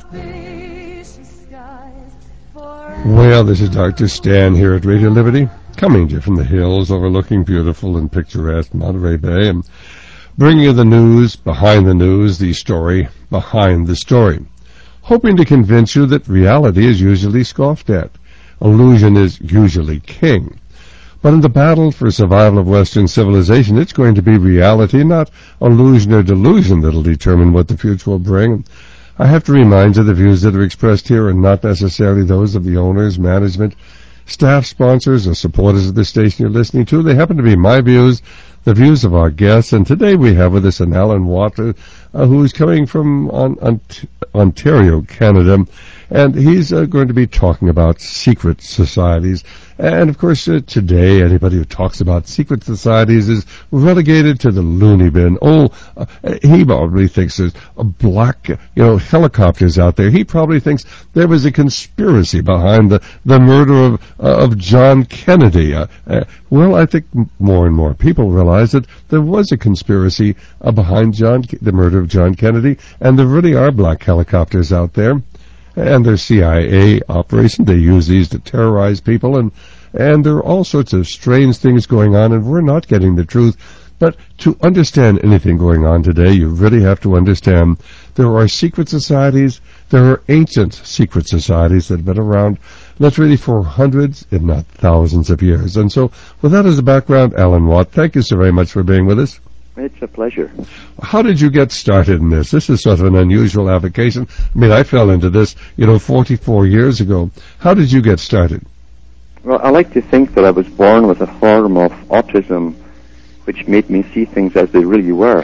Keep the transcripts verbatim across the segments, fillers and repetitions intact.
Well, this is Doctor Stan here at Radio Liberty, coming to you from the hills overlooking beautiful and picturesque Monterey Bay, and bringing you the news behind the news, the story behind the story, hoping to convince you that reality is usually scoffed at. Illusion is usually king. But in the battle for survival of Western civilization, it's going to be reality, not illusion or delusion, that'll determine what the future will bring. I have to remind you the views that are expressed here are not necessarily those of the owners, management, staff, sponsors, or supporters of the station you're listening to. They happen to be my views, the views of our guests, and today we have with us an Alan Watt, uh, who's coming from on, on, Ontario, Canada, and he's uh, going to be talking about secret societies. And, of course, uh, today, anybody who talks about secret societies is relegated to the loony bin. Oh, uh, he probably thinks there's a black, you know, helicopters out there. He probably thinks there was a conspiracy behind the, the murder of, uh, of John Kennedy. Uh, uh, well, I think more and more people realize that there was a conspiracy uh, behind John, the murder of John Kennedy, and there really are black helicopters out there. And their C I A operation, they use these to terrorize people, and and there are all sorts of strange things going on, and we're not getting the truth. But to understand anything going on today, you really have to understand there are secret societies, there are ancient secret societies that have been around literally for hundreds, if not thousands of years. And so, with that as a background, Alan Watt, thank you so very much for being with us. It's a pleasure. How did you get started in this? This is sort of an unusual avocation. I mean, I fell into this, you know, forty-four years ago. How did you get started? Well, I like to think that I was born with a form of autism which made me see things as they really were.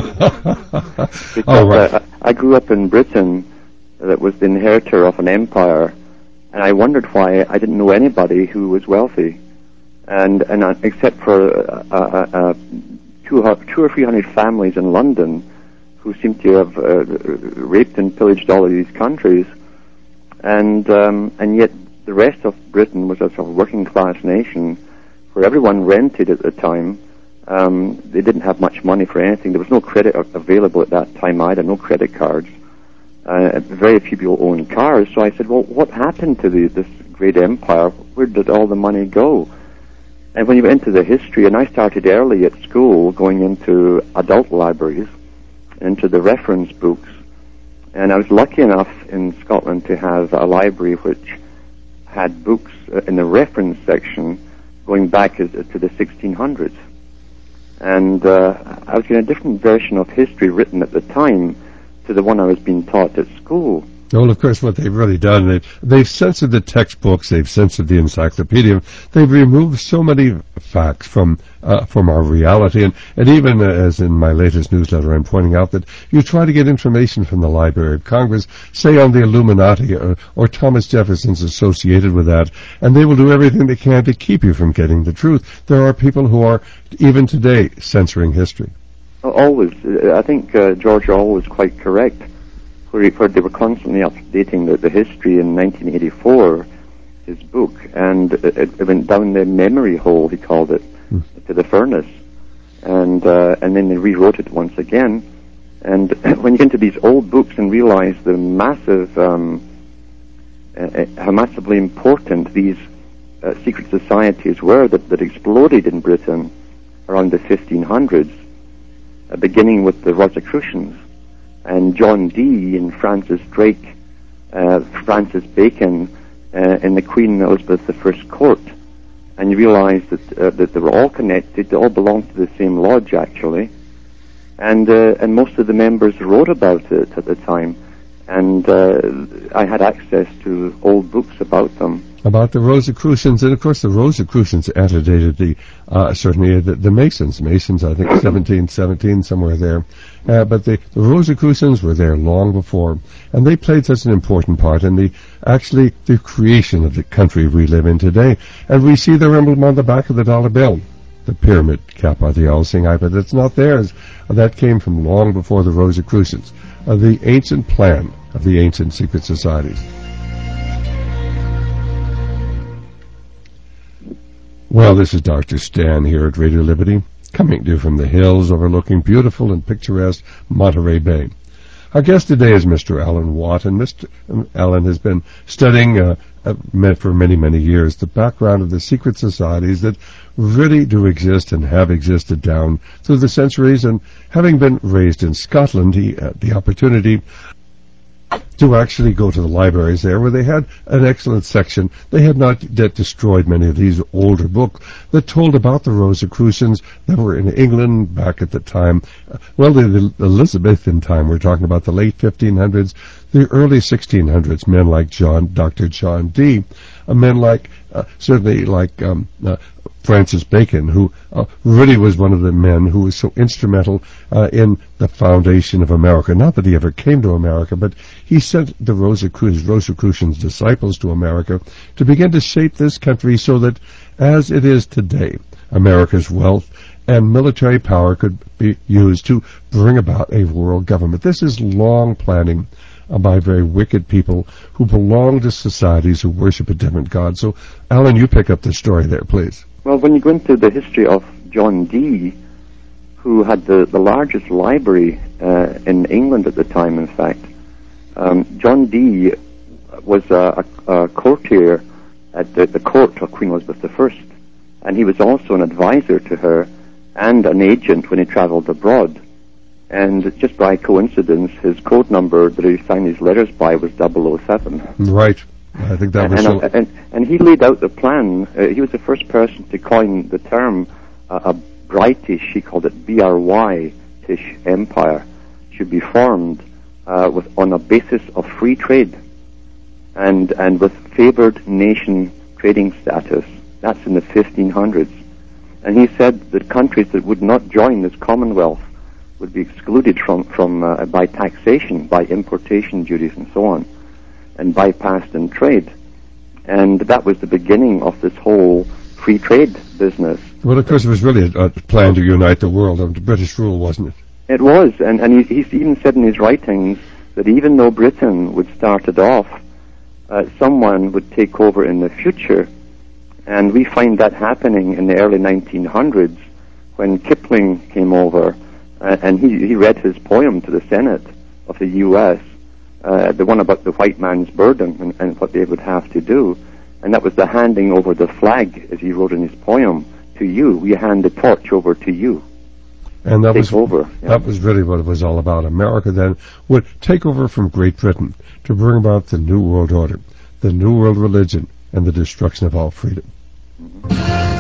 Because oh, right. I, I grew up in Britain that was the inheritor of an empire, and I wondered why I didn't know anybody who was wealthy. And, and uh, except for uh, uh, uh, Two, two or three hundred families in London who seem to have uh, raped and pillaged all of these countries, and um, and yet the rest of Britain was a sort of working class nation where everyone rented at the time. Um, they didn't have much money for anything. There was no credit available at that time either, no credit cards. Uh, very few people owned cars. So I said, well, what happened to the, this great empire? Where did all the money go? And when you went into the history, and I started early at school, going into adult libraries, into the reference books, and I was lucky enough in Scotland to have a library which had books in the reference section going back as, to the sixteen hundreds. And uh, I was getting a different version of history written at the time to the one I was being taught at school. Well, of course, what they've really done, they've, they've censored the textbooks, they've censored the encyclopedia, they've removed so many facts from uh, from our reality, and, and even uh, as in my latest newsletter, I'm pointing out that you try to get information from the Library of Congress, say on the Illuminati or, or Thomas Jefferson's associated with that, and they will do everything they can to keep you from getting the truth. There are people who are, even today, censoring history. Always. I think uh, George Orwell was quite correct. Where they were constantly updating the, the history in nineteen eighty-four, his book, and it, it went down the memory hole, he called it, hmm. to the furnace, and uh, and then they rewrote it once again. And when you get into these old books and realize the massive, um, uh, how massively important these uh, secret societies were that, that exploded in Britain around the fifteen hundreds, uh, beginning with the Rosicrucians, and John Dee and Francis Drake, uh, Francis Bacon, uh, in the Queen Elizabeth the First court. And you realize that uh, that they were all connected, they all belonged to the same lodge, actually. And uh, and most of the members wrote about it at the time. And uh, I had access to old books about them. About the Rosicrucians, and of course the Rosicrucians antedated the, uh, certainly the, the Masons. Masons, I think, seventeen seventeen, somewhere there. Uh, but the, the Rosicrucians were there long before, and they played such an important part in the, actually, the creation of the country we live in today. And we see their emblem on the back of the dollar bill, the pyramid cap by the old thing, but it's not theirs. That came from long before the Rosicrucians, uh, the ancient plan of the ancient secret societies. Well, this is Doctor Stan here at Radio Liberty, coming to you from the hills overlooking beautiful and picturesque Monterey Bay. Our guest today is Mister Alan Watt, and Mister Alan has been studying uh, uh, for many, many years the background of the secret societies that really do exist and have existed down through the centuries. And having been raised in Scotland, he had the opportunity to actually go to the libraries there, where they had an excellent section. They had not yet destroyed many of these older books that told about the Rosicrucians that were in England back at the time. Well, the, the Elizabethan time, we're talking about the late fifteen hundreds, the early sixteen hundreds, men like John, Doctor John Dee, uh, men like, uh, certainly like um, uh, Francis Bacon, who uh, really was one of the men who was so instrumental uh, in the foundation of America. Not that he ever came to America, but he sent the Rosicrucians, Rosicrucians disciples to America to begin to shape this country so that, as it is today, America's wealth and military power could be used to bring about a world government. This is long planning uh, by very wicked people who belong to societies who worship a different God. So, Alan, you pick up the story there, please. Well, when you go into the history of John Dee, who had the, the largest library uh, in England at the time, in fact, um, John Dee was a, a, a courtier at the, the court of Queen Elizabeth the First, and he was also an advisor to her and an agent when he traveled abroad. And just by coincidence, his code number that he signed his letters by was double oh seven. Right. I think that was and, so. And, and he laid out the plan. Uh, he was the first person to coin the term uh, a British, he called it B R Y-ish empire, should be formed uh, with on a basis of free trade and and with favored nation trading status. That's in the fifteen hundreds. And he said that countries that would not join this Commonwealth would be excluded from, from uh, by taxation, by importation duties and so on, and bypassed in trade. And that was the beginning of this whole free trade business. Well, of course, it was really a, a plan to unite the world under British rule, wasn't it? It was, and, and he, he even said in his writings that even though Britain would start it off, uh, someone would take over in the future. And we find that happening in the early nineteen hundreds when Kipling came over, uh, and he, he read his poem to the Senate of the U S, Uh, the one about the white man's burden and, and what they would have to do. And that was the handing over the flag, as he wrote in his poem, to you. We hand the torch over to you. And that take was over. Yeah. That was really what it was all about. America then would take over from Great Britain to bring about the New World Order, the New World Religion, and the destruction of all freedom. Mm-hmm.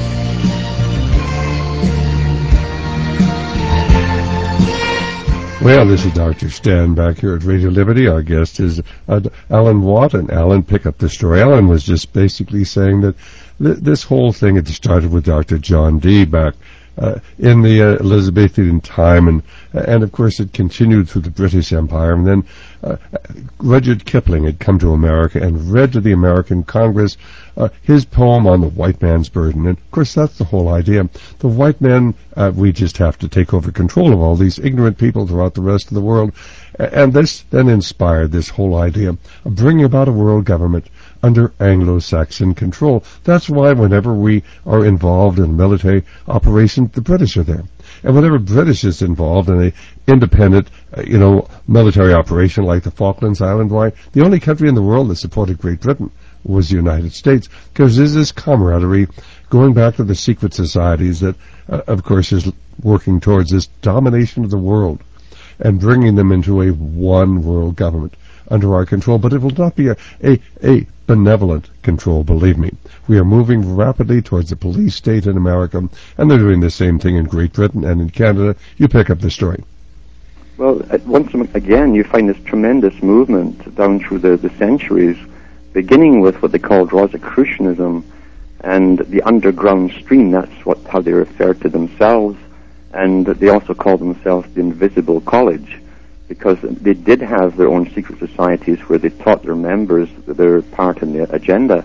Well, this is Doctor Stan back here at Radio Liberty. Our guest is uh, Alan Watt, and Alan, pick up the story. Alan was just basically saying that th- this whole thing had started with Doctor John Dee back uh, in the uh, Elizabethan time, and uh, and of course it continued through the British Empire, and then uh, Rudyard Kipling had come to America and read to the American Congress uh, his poem on the white man's burden. And of course that's the whole idea. The white men, uh, we just have to take over control of all these ignorant people throughout the rest of the world. And this then inspired this whole idea of bringing about a world government under Anglo-Saxon control. That's why whenever we are involved in a military operation, the British are there. And whenever British is involved in a independent, uh, you know, military operation like the Falklands Island, why the only country in the world that supported Great Britain was the United States, because there's this camaraderie going back to the secret societies that, uh, of course, is working towards this domination of the world and bringing them into a one world government under our control. But it will not be a, a, a benevolent control, believe me. We are moving rapidly towards a police state in America, and they're doing the same thing in Great Britain and in Canada. You pick up the story. Well, once again, you find this tremendous movement down through the, the centuries, beginning with what they called Rosicrucianism and the underground stream. That's what how they referred to themselves, and they also called themselves the Invisible College, because they did have their own secret societies where they taught their members their part in the agenda.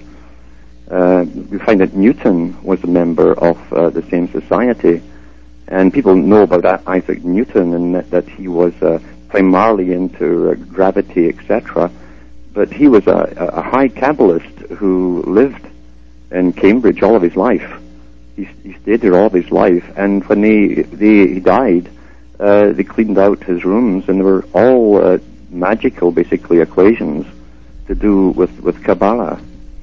Uh, we find that Newton was a member of uh, the same society, and people know about Isaac Newton and that, that he was uh, primarily into uh, gravity, et cetera. But he was a, a high Kabbalist who lived in Cambridge all of his life. He, he stayed there all of his life, and when they, they, he died, uh, they cleaned out his rooms, and they were all uh, magical, basically, equations to do with, with Kabbalah.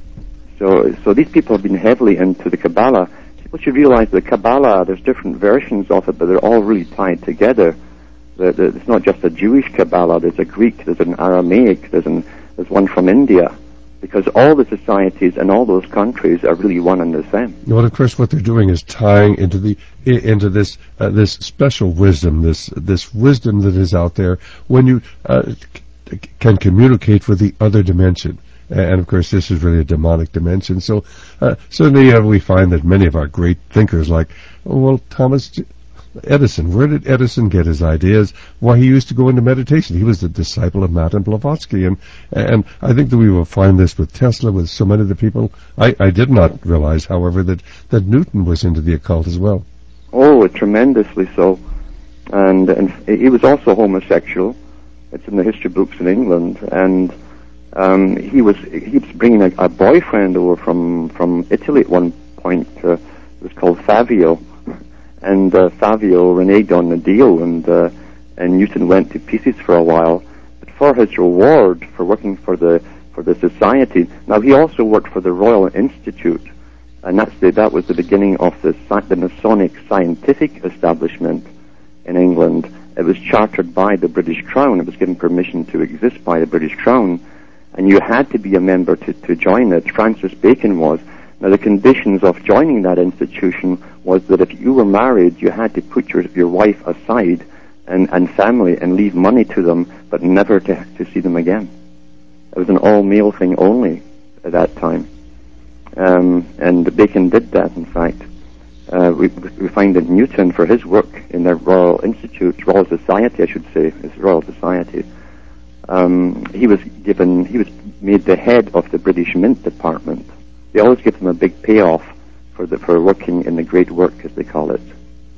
So, so these people have been heavily into the Kabbalah. People should realize the Kabbalah, there's different versions of it, but they're all really tied together. The, the, it's not just a Jewish Kabbalah, there's a Greek, there's an Aramaic, there's, an, there's one from India, because all the societies in all those countries are really one and the same. Well, of course, what they're doing is tying into the into this uh, this special wisdom, this this wisdom that is out there when you uh, c- can communicate with the other dimension. And, of course, this is really a demonic dimension. So, uh, certainly uh, we find that many of our great thinkers, like, oh, well, Thomas Edison, where did Edison get his ideas? Why, he used to go into meditation. He was the disciple of Madame Blavatsky. And, and I think that we will find this with Tesla, with so many of the people. I, I did not realize, however, that, that Newton was into the occult as well. Oh, tremendously so. And, and he was also homosexual. It's in the history books in England. And Um, he was he was bringing a, a boyfriend over from, from Italy at one point. Uh, it was called Fabio, and uh, Fabio reneged on the deal, and uh, and Newton went to pieces for a while. But for his reward for working for the for the society, now he also worked for the Royal Institute, and that's the, that was the beginning of the the Masonic scientific establishment in England. It was chartered by the British Crown. It was given permission to exist by the British Crown. And you had to be a member to, to join it. Francis Bacon was. Now, the conditions of joining that institution was that if you were married, you had to put your, your wife aside and, and family and leave money to them, but never to, to see them again. It was an all-male thing only at that time. Um, and Bacon did that, in fact. Uh, we, we find that Newton, for his work in the Royal Institute, Royal Society, I should say, it's Royal Society, Um, he was given, he was made the head of the British Mint Department. They always give him a big payoff for the, for working in the great work, as they call it.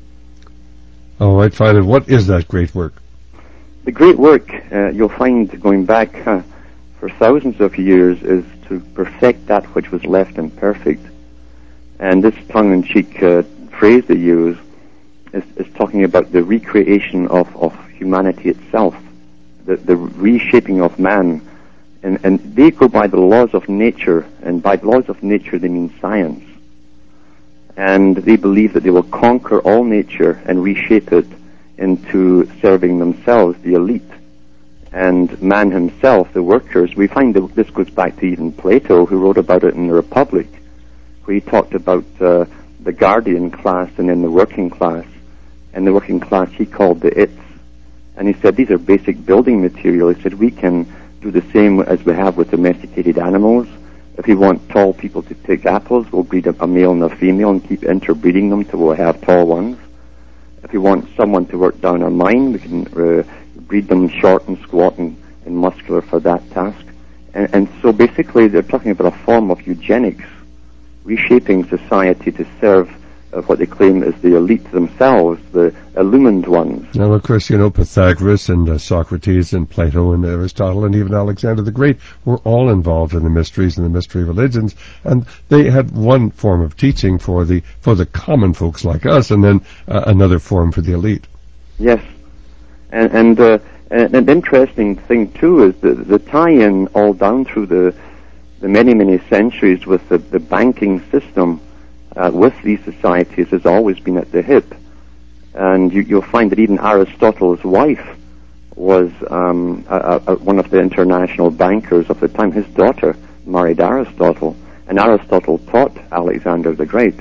Oh, right, fine. And what is that great work? The great work, uh, you'll find going back uh, for thousands of years, is to perfect that which was left imperfect. And this tongue-in-cheek uh, phrase they use is, is talking about the recreation of, of humanity itself. The, the reshaping of man, and, and they go by the laws of nature, and by the laws of nature they mean science. And they believe that they will conquer all nature and reshape it into serving themselves, the elite. And man himself, the workers, we find that this goes back to even Plato, who wrote about it in the Republic, where he talked about uh, the guardian class and then the working class. And the working class he called the its. And he said, these are basic building material. He said, we can do the same as we have with domesticated animals. If we want tall people to pick apples, we'll breed a, a male and a female and keep interbreeding them till we'll have tall ones. If we want someone to work down a mine, we can uh, breed them short and squat and, and muscular for that task. And, and so basically they're talking about a form of eugenics, reshaping society to serve of what they claim is the elite themselves, the illumined ones. Now, of course, you know, Pythagoras and uh, Socrates and Plato and Aristotle and even Alexander the Great were all involved in the mysteries and the mystery religions, and they had one form of teaching for the for the common folks like us, and then uh, another form for the elite. Yes, and and, uh, and an interesting thing too is the the tie-in all down through the the many many centuries with the, the banking system. Uh, with these societies has always been at the hip. And you, you'll find that even Aristotle's wife was um, a, a, one of the international bankers of the time. His daughter married Aristotle, and Aristotle taught Alexander the Great.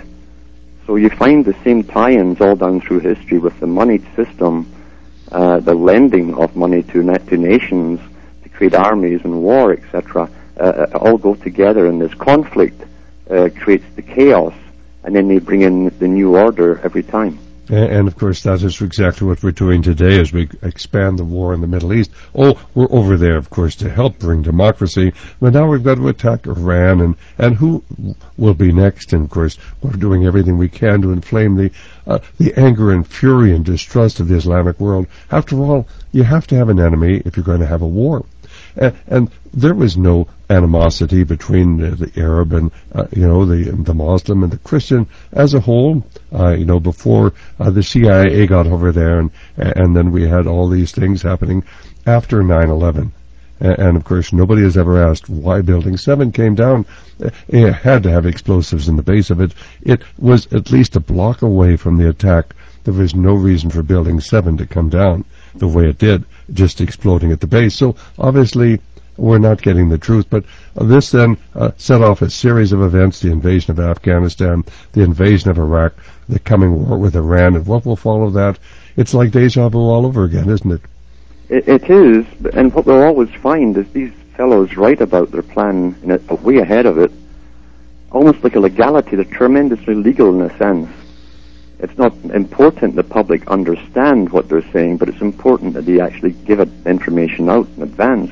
So you find the same tie-ins all down through history with the money system, uh, the lending of money to, na- to nations to create armies and war, et cetera, uh, all go together, and this conflict uh, creates the chaos. And then they bring in the new order every time. And, and, of course, that is exactly what we're doing today as we expand the war in the Middle East. Oh, we're over there, of course, to help bring democracy. But now we've got to attack Iran, and, and who will be next? And, of course, we're doing everything we can to inflame the, uh, the anger and fury and distrust of the Islamic world. After all, you have to have an enemy if you're going to have a war. And, and there was no animosity between uh, the Arab and, uh, you know, the the Muslim and the Christian as a whole. Uh, you know, before uh, the C I A got over there, and and then we had all these things happening after nine eleven. And, of course, nobody has ever asked why Building seven came down. It had to have explosives in the base of it. It was at least a block away from the attack. There was no reason for Building seven to come down the way it did, just exploding at the base. So, obviously, we're not getting the truth. But uh, this then uh, set off a series of events, the invasion of Afghanistan, the invasion of Iraq, the coming war with Iran, and what will follow that. It's like deja vu all over again, isn't it? It is, and what we'll always find is these fellows write about their plan in a, way ahead of it, almost like a legality. They're tremendously legal in a sense. It's not important the public understand what they're saying, but it's important that they actually give it information out in advance.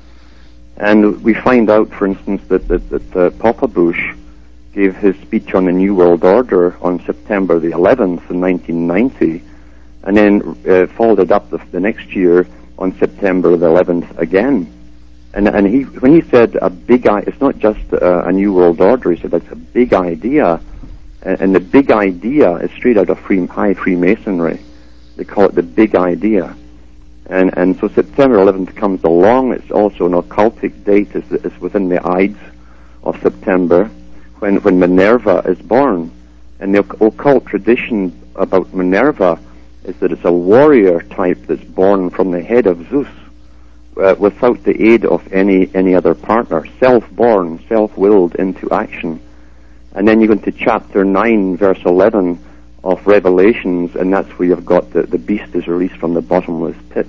And we find out, for instance, that, that, that uh, Papa Bush gave his speech on the New World Order on September the eleventh in nineteen ninety, and then uh, followed it up the, the next year on September the eleventh again. And and he when he said a big I, it's not just a, a new world order. He said that's a big idea, and, and the big idea is straight out of free, high Freemasonry. They call it the big idea. And and so September eleventh comes along. It's also an occultic date. It's, it's within the Ides of September, when when Minerva is born. And the occult tradition about Minerva is that it's a warrior type that's born from the head of Zeus, uh, without the aid of any any other partner, self-born, self-willed into action. And then you go into chapter nine, verse eleven of Revelations, and that's where you've got the, the beast is released from the bottomless pit.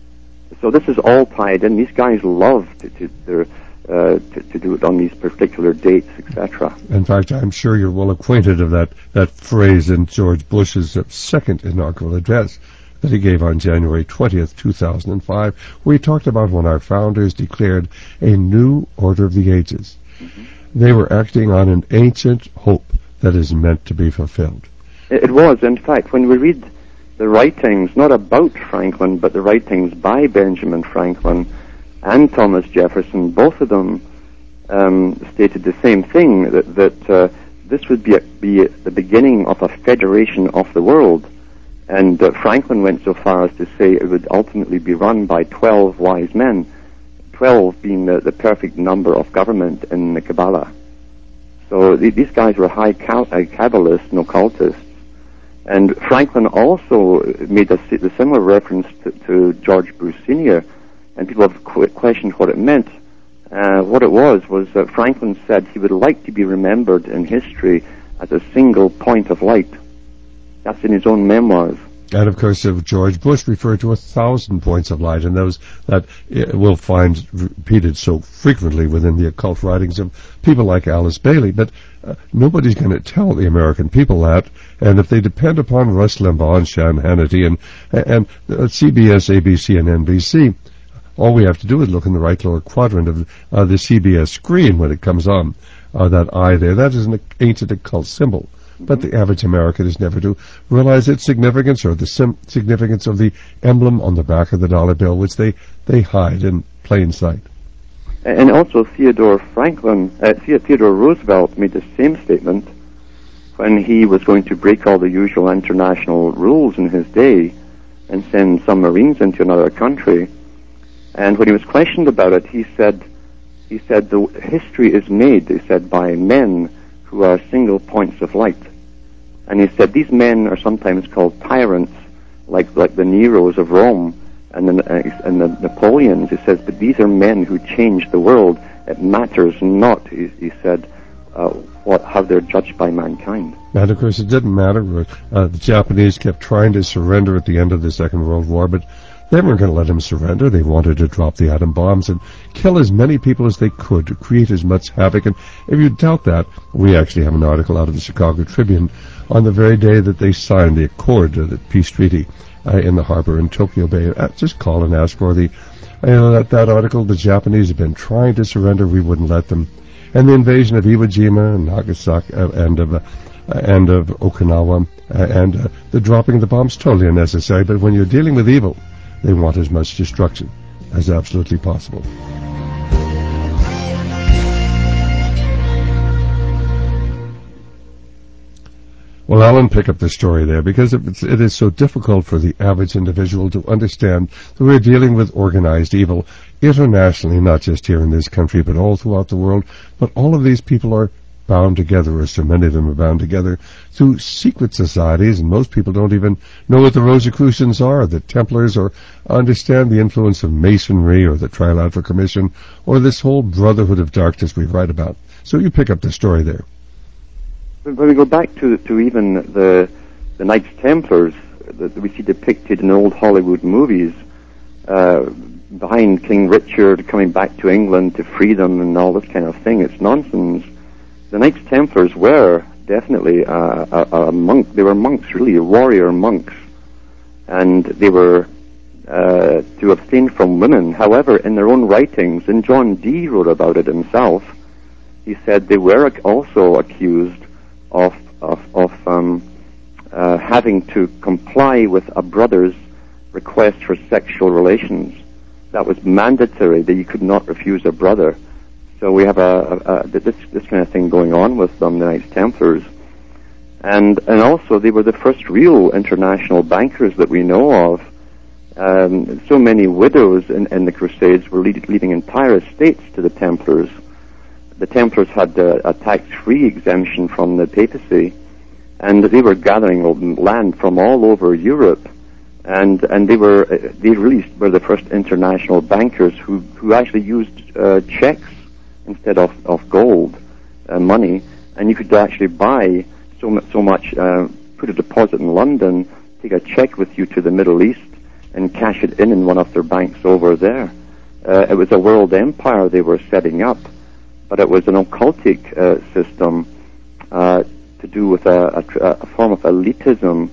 So this is all tied in. These guys love to, to, their, uh, to, to do it on these particular dates, et cetera. In fact, I'm sure you're well acquainted of that, that phrase in George Bush's second inaugural address that he gave on January twentieth, two thousand five, where he talked about when our founders declared a new order of the ages. Mm-hmm. They were acting on an ancient hope that is meant to be fulfilled. It was. In fact, when we read the writings, not about Franklin, but the writings by Benjamin Franklin and Thomas Jefferson, both of them um, stated the same thing, that, that uh, this would be, a, be the beginning of a federation of the world. And uh, Franklin went so far as to say it would ultimately be run by twelve wise men, twelve being the, the perfect number of government in the Kabbalah. So th- these guys were high cal- uh, Kabbalists and occultists. And Franklin also made a, a similar reference to, to George Bush Senior, and people have qu- questioned what it meant. Uh, what it was was that Franklin said he would like to be remembered in history as a single point of light. That's in his own memoirs. And, of course, uh, George Bush referred to a thousand points of light, and those that uh, we'll find repeated so frequently within the occult writings of people like Alice Bailey. But uh, nobody's going to tell the American people that, and if they depend upon Rush Limbaugh and Sean Hannity and, and uh, C B S, A B C, and N B C, all we have to do is look in the right lower quadrant of uh, the C B S screen when it comes on, uh, that eye there. That is an ancient occult symbol. But the average American is never to realize its significance or the sim- significance of the emblem on the back of the dollar bill, which they, they hide in plain sight. And also Theodore Franklin, uh, Theodore Roosevelt made the same statement when he was going to break all the usual international rules in his day and send some Marines into another country. And when he was questioned about it, he said, he said, the history is made, he said, by men who are single points of light. And he said these men are sometimes called tyrants, like like the Neros of Rome and the, uh, and the Napoleons. He says, but these are men who changed the world. It matters not, he, he said, uh, what how they're judged by mankind. And of course, it didn't matter. Uh, the Japanese kept trying to surrender at the end of the Second World War, but they weren't going to let them surrender. They wanted to drop the atom bombs and kill as many people as they could to create as much havoc. And if you doubt that, we actually have an article out of the Chicago Tribune on the very day that they signed the Accord, uh, the peace treaty uh, in the harbor in Tokyo Bay. Uh, just call and ask for the, you know, that, that article. The Japanese have been trying to surrender. We wouldn't let them. And the invasion of Iwo Jima and Nagasaki uh, and of uh, and of Okinawa uh, and uh, the dropping of the bombs, totally unnecessary. But when you're dealing with evil, they want as much destruction as absolutely possible. Well, Alan, pick up the story there, because it's, it is so difficult for the average individual to understand that we're dealing with organized evil internationally, not just here in this country, but all throughout the world. But all of these people are bound together, or so many of them are bound together, through secret societies, and most people don't even know what the Rosicrucians are, the Templars, or understand the influence of Masonry, or the Trilateral Commission, or this whole Brotherhood of Darkness we write about. So you pick up the story there. When we go back to to even the the Knights Templars that we see depicted in old Hollywood movies, uh, behind King Richard coming back to England to freedom and all this kind of thing, it's nonsense. The Knights Templars were definitely uh, a, a monk. They were monks, really, warrior monks, and they were uh, to abstain from women. However, in their own writings, and John Dee wrote about it himself, he said they were also accused of of, of um, uh, having to comply with a brother's request for sexual relations. That was mandatory, that you could not refuse a brother. So we have a, a, a this this kind of thing going on with them, the Knights Templars, and and also they were the first real international bankers that we know of. Um, so many widows in, in the Crusades were lead, leaving entire estates to the Templars. The Templars had a, a tax-free exemption from the papacy, and they were gathering land from all over Europe, and and they were they really were the first international bankers who who actually used uh, checks instead of of gold uh, money, and you could actually buy so much so much uh, put a deposit in London, take a check with you to the Middle East, and cash it in in one of their banks over there. Uh, it was a world empire they were setting up. But it was an occultic uh, system uh, to do with a, a, a form of elitism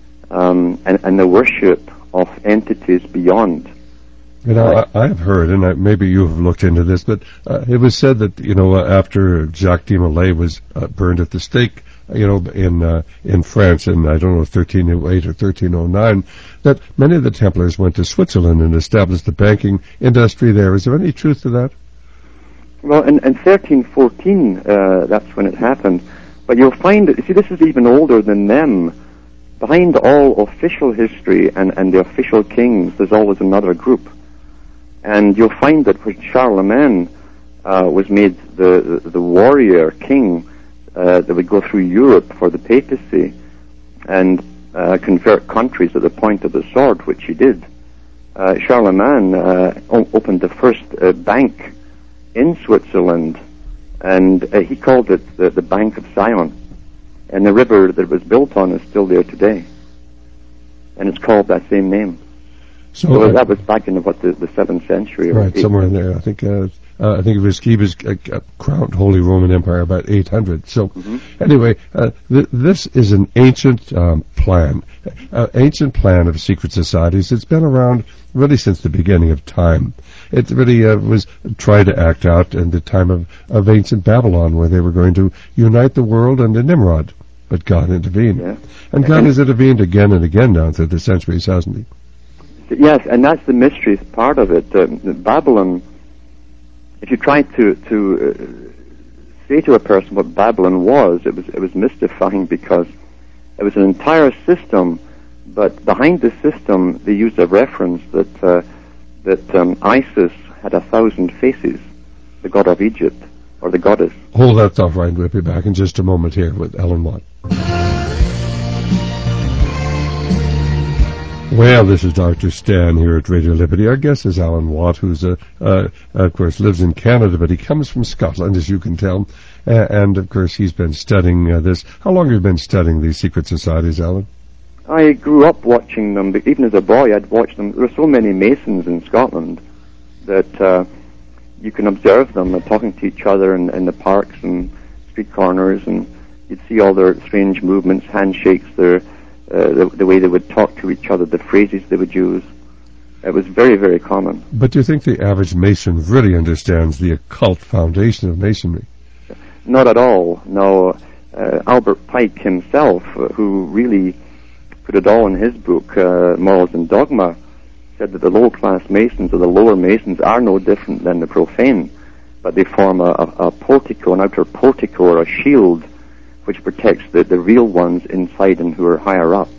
um, and, and the worship of entities beyond. You know, uh, I, I have heard, and I, maybe you have looked into this, but uh, it was said that, you know, uh, after Jacques de Molay was uh, burned at the stake, you know, in uh, in France in, I don't know, thirteen oh eight or thirteen oh nine, that many of the Templars went to Switzerland and established the banking industry there. Is there any truth to that? Well, in, in thirteen fourteen, uh, that's when it happened. But you'll find that, you see, this is even older than them. Behind all official history and, and the official kings, there's always another group. And you'll find that when Charlemagne uh, was made the, the, the warrior king uh, that would go through Europe for the papacy and uh, convert countries at the point of the sword, which he did, uh, Charlemagne uh, o- opened the first uh, bank in Switzerland, and uh, he called it the, the Bank of Sion, and the river that it was built on is still there today, and it's called that same name. So, so uh, that was back in what the, the seventh century, right? Somewhere in there, I think. Uh, uh, I think it was he was uh, uh, crowned Holy Roman Empire about eight hundred. So, mm-hmm. anyway, uh, th- this is an ancient um, plan, uh, ancient plan of secret societies. It's been around really since the beginning of time. It really uh, was tried to act out in the time of, of ancient Babylon, where they were going to unite the world under Nimrod, but God intervened, yeah. and God has intervened again and again down through the centuries, hasn't He? Yes, and that's the mystery part of it. Uh, Babylon, if you try to to uh, say to a person what Babylon was, it was it was mystifying, because it was an entire system, but behind the system they used a reference that uh, that um, Isis had a thousand faces, the god of Egypt, or the goddess. Hold that thought, Ryan. We'll be back in just a moment here with Alan Watt. Well, this is Doctor Stan here at Radio Liberty. Our guest is Alan Watt, who's, a, uh, of course, lives in Canada, but he comes from Scotland, as you can tell. Uh, and, of course, he's been studying uh, this. How long have you been studying these secret societies, Alan? I grew up watching them, but even as a boy, I'd watched them. There were so many Masons in Scotland that uh, you can observe them uh, talking to each other in, in the parks and street corners, and you'd see all their strange movements, handshakes, their Uh, the, the way they would talk to each other, the phrases they would use. It was very, very common. But do you think the average Mason really understands the occult foundation of Masonry? Not at all, no. Uh, Albert Pike himself, uh, who really put it all in his book, uh, Morals and Dogma, said that the low-class Masons or the lower Masons are no different than the profane, but they form a, a, a portico, an outer portico or a shield, which protects the, the real ones inside and who are higher up.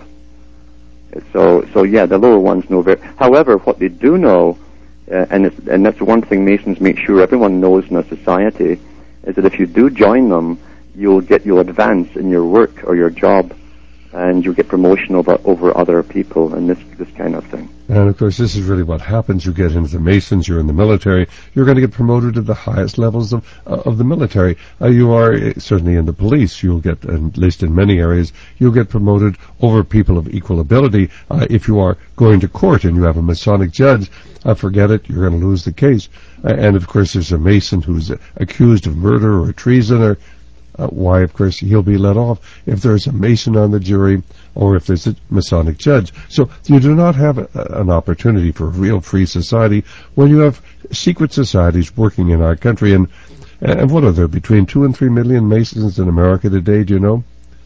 So, so yeah, the lower ones know very. However, what they do know, uh, and it's, and that's the one thing Masons make sure everyone knows in a society, is that if you do join them, you'll get you'll advance in your work or your job, and you'll get promotion over over other people and this this kind of thing. And of course, this is really what happens. You get into the Masons, you're in the military, you're going to get promoted to the highest levels of uh, of the military. Uh, you are uh, certainly in the police. You'll get, at least in many areas, you'll get promoted over people of equal ability. Uh, if you are going to court and you have a Masonic judge, uh, forget it, you're going to lose the case. Uh, and of course, there's a Mason who's uh, accused of murder or treason or Uh, why, of course, he'll be let off if there's a Mason on the jury or if there's a Masonic judge. So you do not have a, an opportunity for a real free society when you have secret societies working in our country. And, and what are there, between two and three million Masons in America today, do you know?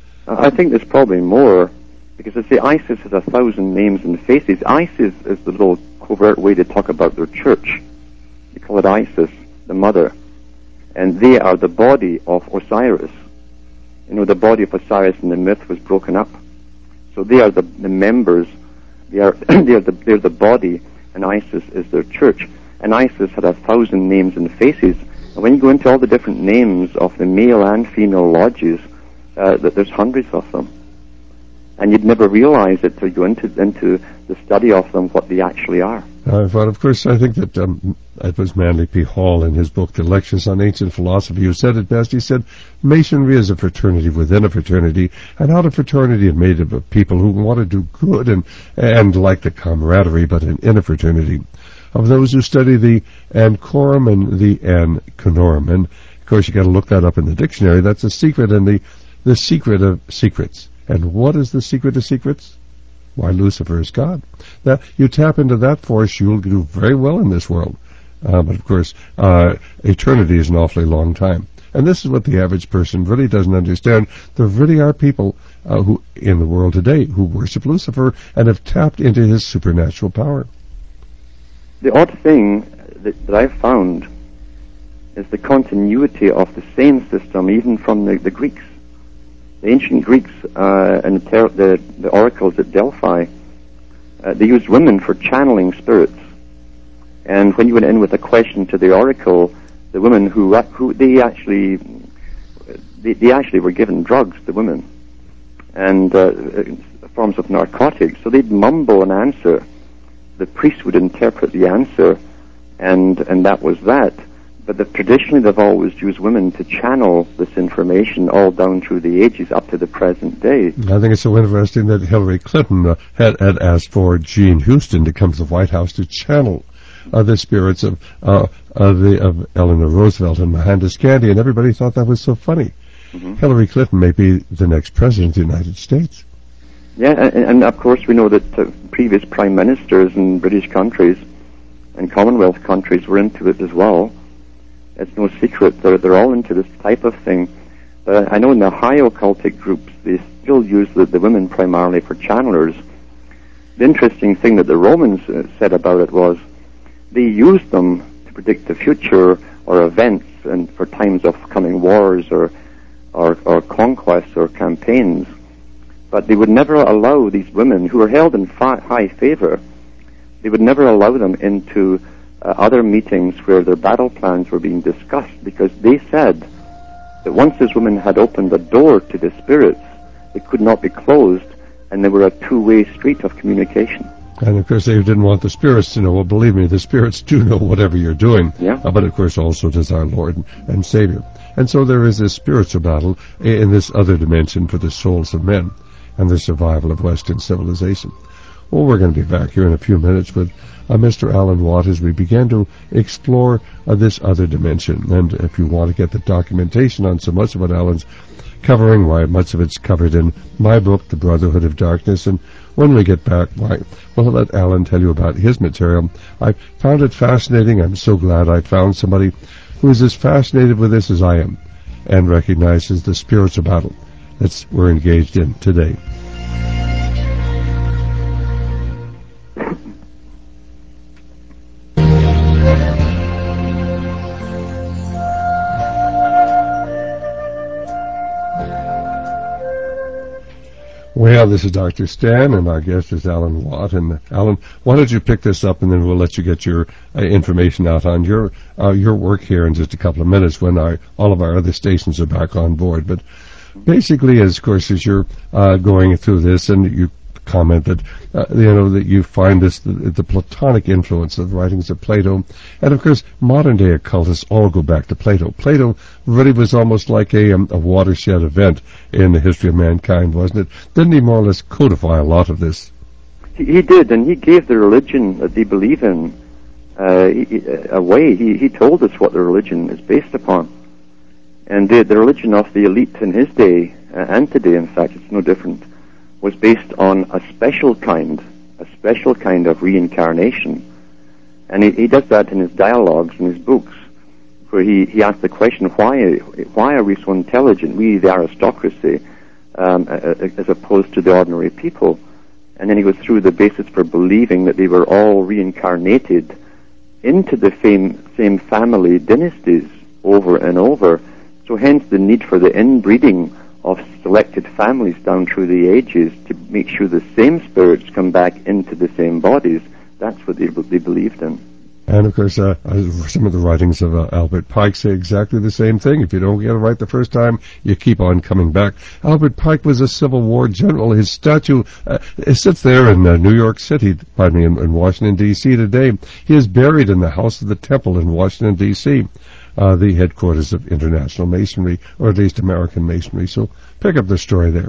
I think there's probably more, because I say ISIS has a thousand names and faces. ISIS is the little covert way to talk about their church. They call it Isis, the mother. And they are the body of Osiris. You know, the body of Osiris in the myth was broken up. So they are the, the members. They are they are the they're the body, and Isis is their church. And Isis had a thousand names and faces. And when you go into all the different names of the male and female lodges, uh, that there's hundreds of them. And you'd never realize it till you go into into the study of them, what they actually are. Uh, but of course, I think that um, it was Manly P. Hall in his book, The Lectures on Ancient Philosophy, who said it best. He said, Masonry is a fraternity within a fraternity, and not a fraternity made up of people who want to do good and and like the camaraderie, but in, in a fraternity of those who study the Ancorum and the Anconorum. And of course, you got to look that up in the dictionary. That's a secret, and the the secret of secrets. And what is the secret of secrets? Why, Lucifer is God. That you tap into that force, you'll do very well in this world. Uh, but of course, uh, eternity is an awfully long time. And this is what the average person really doesn't understand. There really are people uh, who in the world today who worship Lucifer and have tapped into his supernatural power. The odd thing that, that I've found is the continuity of the same system, even from the, the Greeks. The ancient Greeks uh, and the, ter- the, the oracles at Delphi, uh, they used women for channeling spirits. And when you went in with a question to the oracle, the women who who they actually they, they actually were given drugs, the women, and uh, forms of narcotics. So they'd mumble an answer. The priest would interpret the answer, and and that was that. But the, traditionally, they've always used women to channel this information all down through the ages up to the present day. I think it's so interesting that Hillary Clinton uh, had, had asked for Jean Houston to come to the White House to channel uh, the spirits of uh, uh, the of Eleanor Roosevelt and Mohandas Gandhi, and everybody thought that was so funny. Mm-hmm. Hillary Clinton may be the next president of the United States. Yeah, and, and of course we know that uh, previous prime ministers in British countries and Commonwealth countries were into it as well. It's no secret. They're, they're all into this type of thing. But I know in the high occultic groups, they still use the, the women primarily for channelers. The interesting thing that the Romans uh, said about it was they used them to predict the future or events and for times of coming wars or, or, or conquests or campaigns. But they would never allow these women, who were held in fi- high favor, they would never allow them into Uh, other meetings where their battle plans were being discussed, because they said that once these women had opened the door to the spirits, it could not be closed, and they were a two-way street of communication. And of course, they didn't want the spirits to know. Well, believe me, the spirits do know whatever you're doing. Yeah. Uh, but of course, also does our Lord and Savior. And so there is this spiritual battle in this other dimension for the souls of men and the survival of Western civilization. Well, we're going to be back here in a few minutes with uh, Mister Alan Watt as we begin to explore uh, this other dimension. And if you want to get the documentation on so much of what Alan's covering, why much of it's covered in my book, The Brotherhood of Darkness. And when we get back, why, we'll let Alan tell you about his material. I found it fascinating. I'm so glad I found somebody who is as fascinated with this as I am and recognizes the spiritual battle that we're engaged in today. Well, this is Doctor Stan, and our guest is Alan Watt. And Alan, why don't you pick this up, and then we'll let you get your uh, information out on your uh, your work here in just a couple of minutes when our, all of our other stations are back on board. But basically, as of course, as you're uh, going through this, and you comment that uh, you know that you find this the, the Platonic influence of the writings of Plato, and of course modern day occultists all go back to Plato. Plato really was almost like a, um, a watershed event in the history of mankind, wasn't it? Didn't he more or less codify a lot of this? He, he did, and he gave the religion that they believe in uh, he, away. He, he told us what the religion is based upon, and the, the religion of the elite in his day uh, and today, in fact, it's no different, was based on a special kind, a special kind of reincarnation. And he, he does that in his dialogues, in his books, where he, he asks the question, why why are we so intelligent, we the aristocracy, um, as opposed to the ordinary people? And then he goes through the basis for believing that they were all reincarnated into the same, same family dynasties over and over. So hence the need for the inbreeding of selected families down through the ages to make sure the same spirits come back into the same bodies. That's what they, they believed in. And of course, uh, some of the writings of uh, Albert Pike say exactly the same thing. If you don't get it right the first time, you keep on coming back. Albert Pike was a Civil War general. His statue uh, it sits there in uh, New York City, pardon me, in, in Washington, D C today. He is buried in the House of the Temple in Washington, D C, Uh, the headquarters of international masonry, or at least American masonry. So pick up the story there.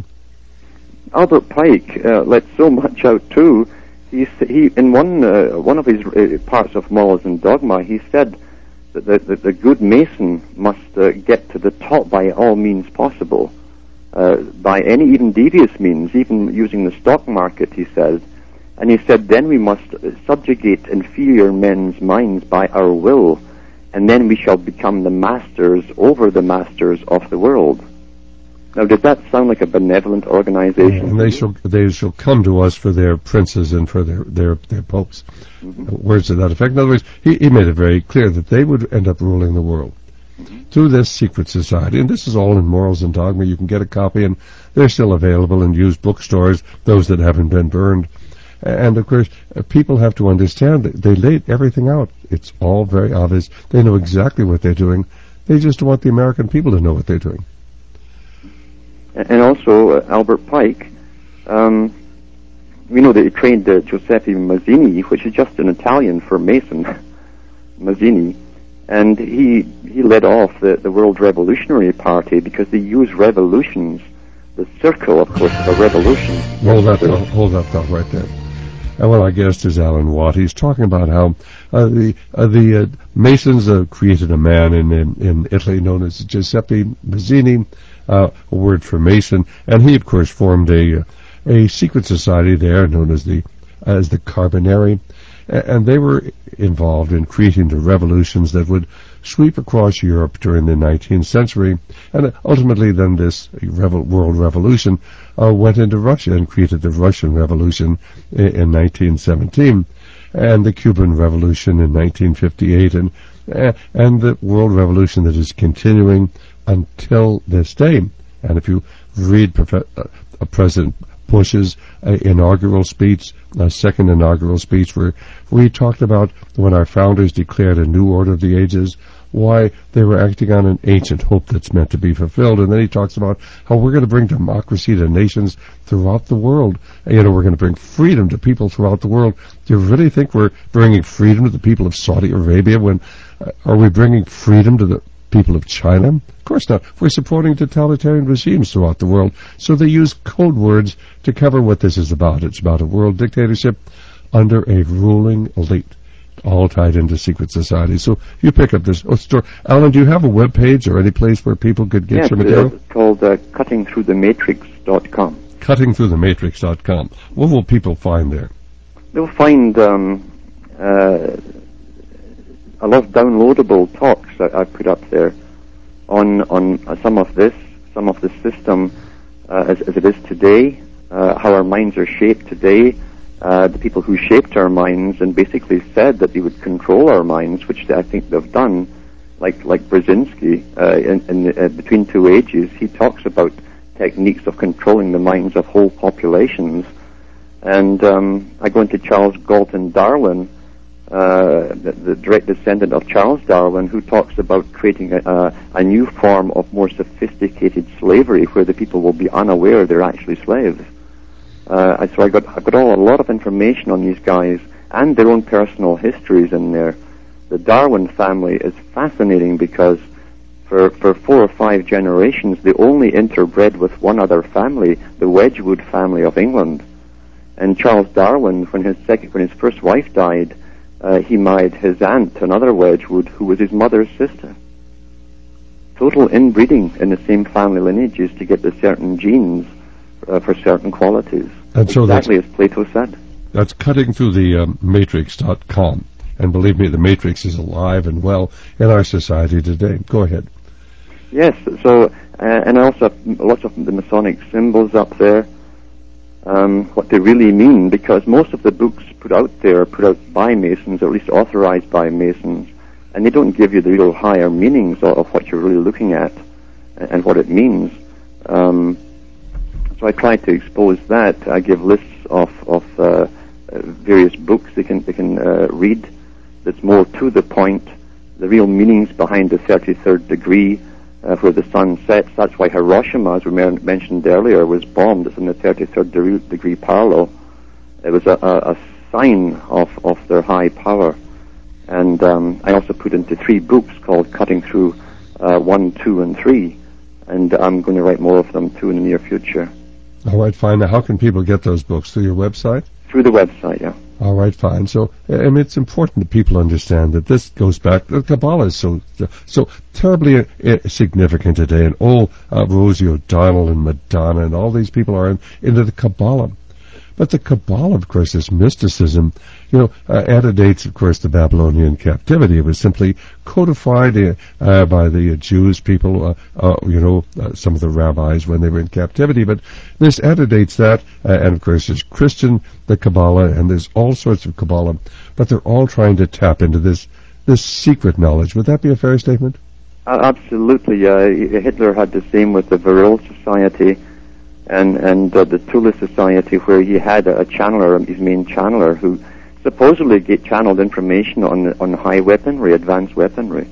Albert Pike uh, let so much out too. He, he in one uh, one of his uh, parts of Morals and Dogma, he said that the, that the good mason must uh, get to the top by all means possible, uh, by any even devious means, even using the stock market, he says. And he said, then we must subjugate inferior men's minds by our will, and then we shall become the masters over the masters of the world. Now, does that sound like a benevolent organization? And they shall they shall come to us for their princes and for their their, their popes. Mm-hmm. Words to that effect. In other words, he, he made it very clear that they would end up ruling the world mm-hmm. through this secret society. And this is all in Morals and Dogma. You can get a copy, and they're still available in used bookstores, those that haven't been burned. And, of course, uh, people have to understand that they laid everything out. It's all very obvious. They know exactly what they're doing. They just want the American people to know what they're doing. And also, uh, Albert Pike, um, we know that he trained uh, Giuseppe Mazzini, which is just an Italian for Mason, Mazzini, and he he led off the, the World Revolutionary Party because they use revolutions, the circle, of course, of a revolution. Hold that thought, hold that thought right there. And well, our guest is Alan Watt. He's talking about how uh, the uh, the uh, Masons uh, created a man in, in in Italy known as Giuseppe Mazzini, uh, a word for Mason, and he of course formed a a secret society there known as the as the Carbonari, and they were involved in creating the revolutions that would sweep across Europe during the nineteenth century, and ultimately then this revo- world revolution uh, went into Russia and created the Russian Revolution in, in nineteen seventeen, and the Cuban Revolution in nineteen fifty-eight, and uh, and the world revolution that is continuing until this day. And if you read Prof- uh, President Bush's uh, inaugural speech, uh, second inaugural speech, where, where he talked about when our founders declared a new order of the ages, why they were acting on an ancient hope that's meant to be fulfilled. And then he talks about how we're going to bring democracy to nations throughout the world. You know, we're going to bring freedom to people throughout the world. Do you really think we're bringing freedom to the people of Saudi Arabia? When uh, are we bringing freedom to the people of China? Of course not. We're supporting totalitarian regimes throughout the world. So they use code words to cover what this is about. It's about a world dictatorship under a ruling elite, all tied into secret society. So you pick up this oh, story. Alan, do you have a web page or any place where people could get yes, your material? It's called uh, cutting through the matrix dot com. cutting through the matrix dot com. What will people find there? They'll find um, uh, a lot of downloadable talks that I've put up there on on uh, some of this, some of the system uh, as, as it is today, uh, how our minds are shaped today, uh, the people who shaped our minds and basically said that they would control our minds, which I think they've done, like like Brzezinski uh, in, in uh, Between Two Ages. He talks about techniques of controlling the minds of whole populations. And um, I go into Charles Galton Darwin, uh, the, the direct descendant of Charles Darwin, who talks about creating a, a, a new form of more sophisticated slavery where the people will be unaware they're actually slaves. Uh, so I got, I've got all, a lot of information on these guys and their own personal histories in there. The Darwin family is fascinating because for, for four or five generations they only interbred with one other family, the Wedgwood family of England. And Charles Darwin, when his second, when his first wife died, uh, he married his aunt, another Wedgwood, who was his mother's sister. Total inbreeding in the same family lineages to get the certain genes uh, for certain qualities. And so exactly as Plato said. That's cutting through the um, matrix dot com. And believe me, the matrix is alive and well in our society today. Go ahead. Yes, so, uh, and I also have lots of the Masonic symbols up there. Um, what they really mean, because most of the books put out there are put out by Masons, or at least authorized by Masons, and they don't give you the real higher meanings of, of what you're really looking at and, and what it means. Um, so I try to expose that. I give lists of, of uh, various books they can, they can uh, read that's more to the point, the real meanings behind the thirty-third degree, Uh, where the sun sets. That's why Hiroshima, as we mentioned earlier, was bombed. It's in the thirty-third de- degree parallel. It was a, a, a sign of, of their high power. And um, I also put into three books called Cutting Through uh, one, two, and three. And I'm going to write more of them, too, in the near future. All right, fine. Now, how can people get those books? Through your website? Through the website, yeah. All right, fine. So, I mean, it's important that people understand that this goes back. The Kabbalah is so so terribly uh, significant today, and all uh, Rosie O'Donnell and Madonna and all these people are in, into the Kabbalah. But the Kabbalah, of course, is mysticism. You know, uh, antedates, of course, the Babylonian captivity. It was simply codified uh, uh, by the Jews, people, uh, uh, you know, uh, some of the rabbis when they were in captivity. But this antedates that, uh, and of course, there's Christian, the Kabbalah, and there's all sorts of Kabbalah. But they're all trying to tap into this this secret knowledge. Would that be a fair statement? Uh, absolutely. Uh, Hitler had the same with the Veril Society and and uh, the Tula Society, where he had a, a channeler, his main channeler, who supposedly get channeled information on on high weaponry, advanced weaponry.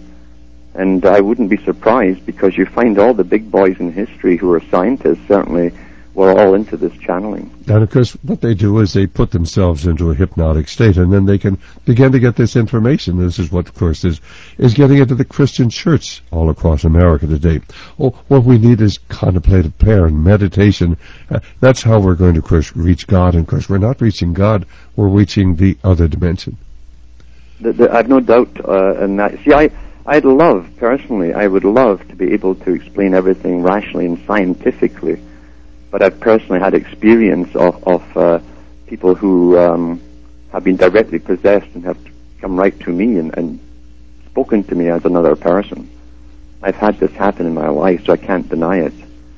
And I wouldn't be surprised, because you find all the big boys in history who are scientists certainly were all into this channeling. And of course, what they do is they put themselves into a hypnotic state, and then they can begin to get this information. This is what, of course, is is getting into the Christian church all across America today. Oh, what we need is contemplative prayer and meditation. Uh, that's how we're going to, of course, reach God. And of course, we're not reaching God; we're reaching the other dimension. The, the, I've no doubt uh, in that. See, I. I'd love, personally, I would love to be able to explain everything rationally and scientifically. But I've personally had experience of, of uh, people who um, have been directly possessed and have come right to me and, and spoken to me as another person. I've had this happen in my life, so I can't deny it.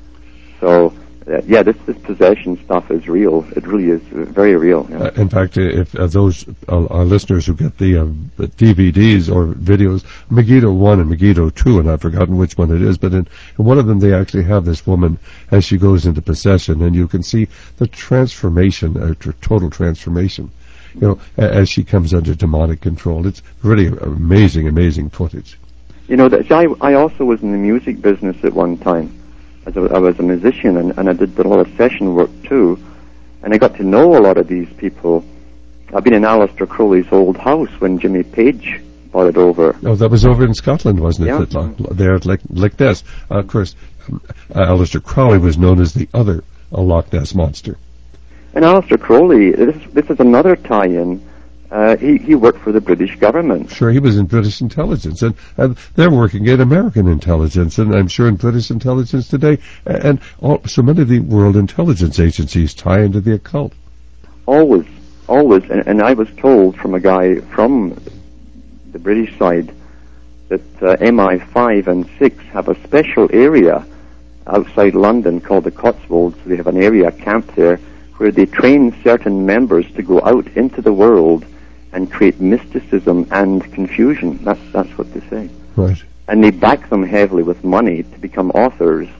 So, uh, yeah, this, this possession stuff is real. It really is very real. Yeah. Uh, in fact, if uh, those uh, our listeners who get the, uh, the D V Ds or videos, Megiddo one and Megiddo two, and I've forgotten which one it is, but in, in one of them they actually have this woman as she goes into possession, and you can see the transformation, uh, total transformation, you know, as she comes under demonic control. It's really amazing, amazing footage. You know, that, I, I also was in the music business at one time. As a, I was a musician, and, and I did a lot of session work too, and I got to know a lot of these people. I've been in Aleister Crowley's old house when Jimmy Page bought it over. Oh, that was over in Scotland, wasn't it? Yeah. That, there at Loch Ness. Uh, of course, um, uh, Aleister Crowley was known as the other uh, Loch Ness monster. And Aleister Crowley, this, this is another tie-in. Uh, he, he worked for the British government. Sure, he was in British intelligence, and, and they're working in American intelligence, and I'm sure in British intelligence today, and all, so many of the world intelligence agencies tie into the occult. Always, always, and, and I was told from a guy from the British side that uh, M I five and six have a special area outside London called the Cotswolds. They have an area camp there where they train certain members to go out into the world and create mysticism and confusion. That's that's what they say. Right. And they back them heavily with money to become authors